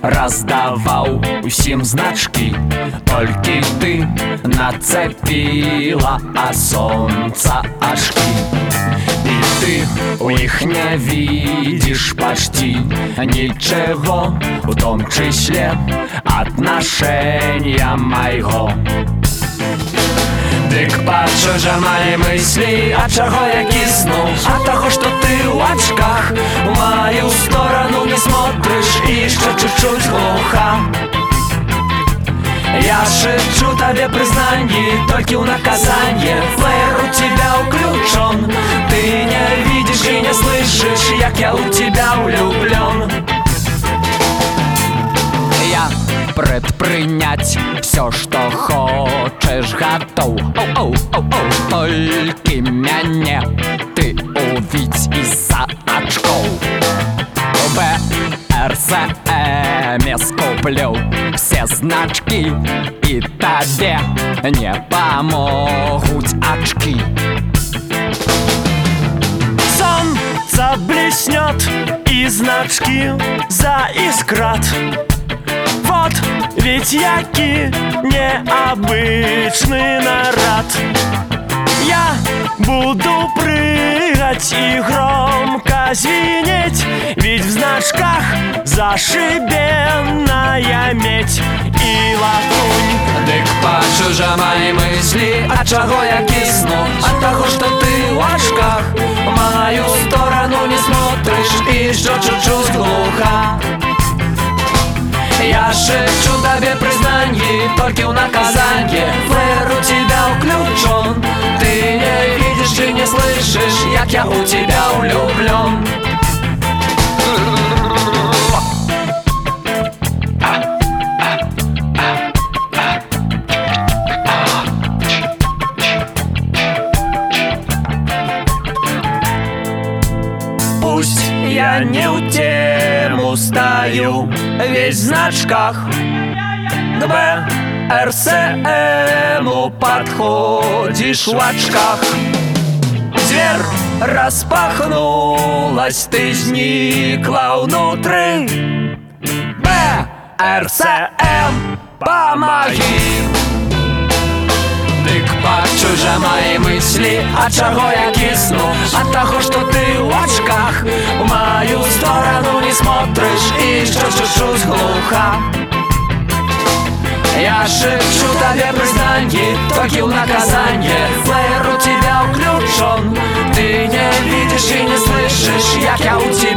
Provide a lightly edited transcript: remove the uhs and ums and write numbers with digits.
раздаваў усім значкі, толькі ты нацепіла а солнца ашкі. И ты у іх не видишь почти ничего, в том числе отношения моего. Дык пачу же мои мысли, от чего я кисну? От того, что ты в очках в мою сторону не смотришь и еще чуть-чуть глуха. Я шепчу тебе признание, только в наказание. Флэр у тебя уключен, ты не видишь и не слышишь, як я у тебя влюблен. Я предпринять все, что хочешь, готов. Только меня ты увидь из-за очков. В РСМ скуплю все значки, и тебе не помогут очки. Солнце блеснет, и значки заискрат. Вот ведь яки необычный народ. Я буду прыгать и громко звенеть, ведь в значках зашибенная медь и латунь. Дык пачу же мои мысли, от чего я кисну? От того, что ты в очках в мою сторону не смотришь и еще чуть-чуть глуха. Я шепчу тебе признание, только в наказание. Флэр у тебя уключен, ты не видишь и не слышишь, як я у тебя влюблен. Пусть я не у тему стою, весь в значках, к БРСМу подходишь в очках. Дверь распахнулась, ты сникла внутрь. БРСМ, помоги. Дык пачу же мои мысли, от чего я кисну? От того, что ты в очках в мою сторону не смотришь и еще чуть-чуть глуха. Я шепчу тебе признание, только в наказание. Флэр у тебя уключен, ты не видишь и не слышишь, як я у тебя